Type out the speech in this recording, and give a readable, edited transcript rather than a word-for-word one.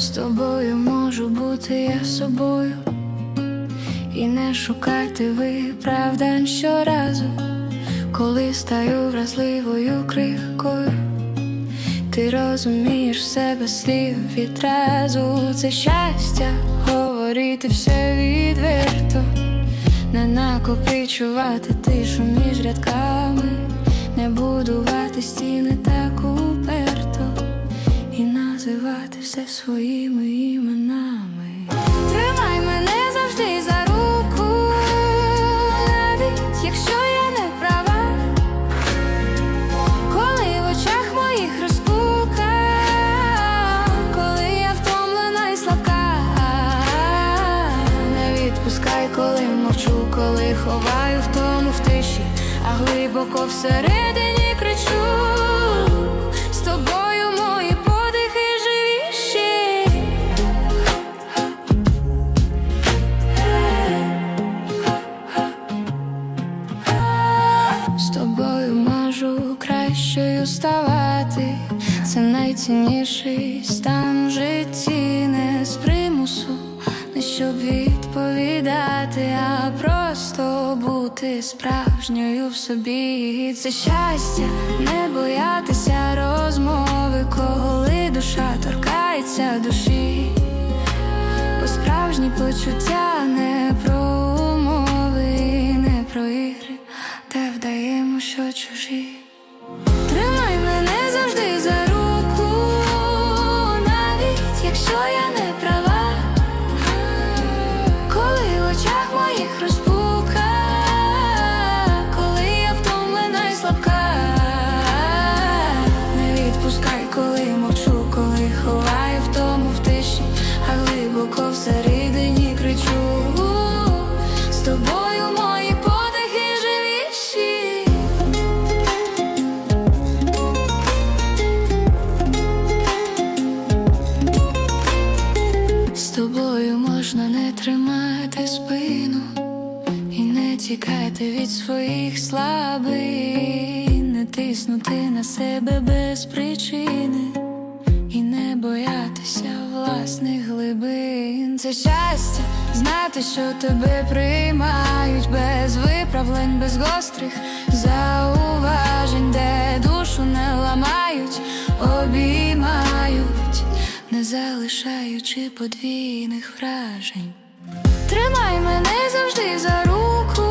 З тобою можу бути я собою і не шукати виправдань щоразу, коли стаю вразливою крихкою. Ти розумієш себе слів відразу. Це щастя говорити все відверто, не накопичувати тишу між рядками, не будувати стіни так уперто і називати все своїми іменами. Тримай мене завжди за руку, навіть якщо я не права, коли в очах моїх розпука, коли я втомлена і слабка. Не відпускай, коли мовчу, коли ховаю втому в тиші, а глибоко всередині кричу. З тобою мої подихи живіші. З тобою можу кращою ставати. Це найцінніший стан в житті. Не з примусу, не щоб відповідати, а просто бути справжньою в собі. Це щастя не боятися розмови, коли душа торкається душі. Бо справжні почуття не про умови, не про ігри, де вдаємо, що чужі. Тримай мене завжди за руку, навіть якщо я не права, коли в очах моїх розпука, коли я втомлена і слабка. Не відпускай, коли мовчу, коли ховаю втому в тиші, а глибоко всередині кричу. З тобою мої подихи живіші. З тобою можна не тримати спину і не тікати від своїх слабин, не тиснути на себе без причини і не боятися власних глибин. Це щастя знати, що тебе приймають без виправлень, без гострих зауважень, де душу не ламають, обіймають, не залишаючи подвійних вражень. Тримай мене завжди за руку,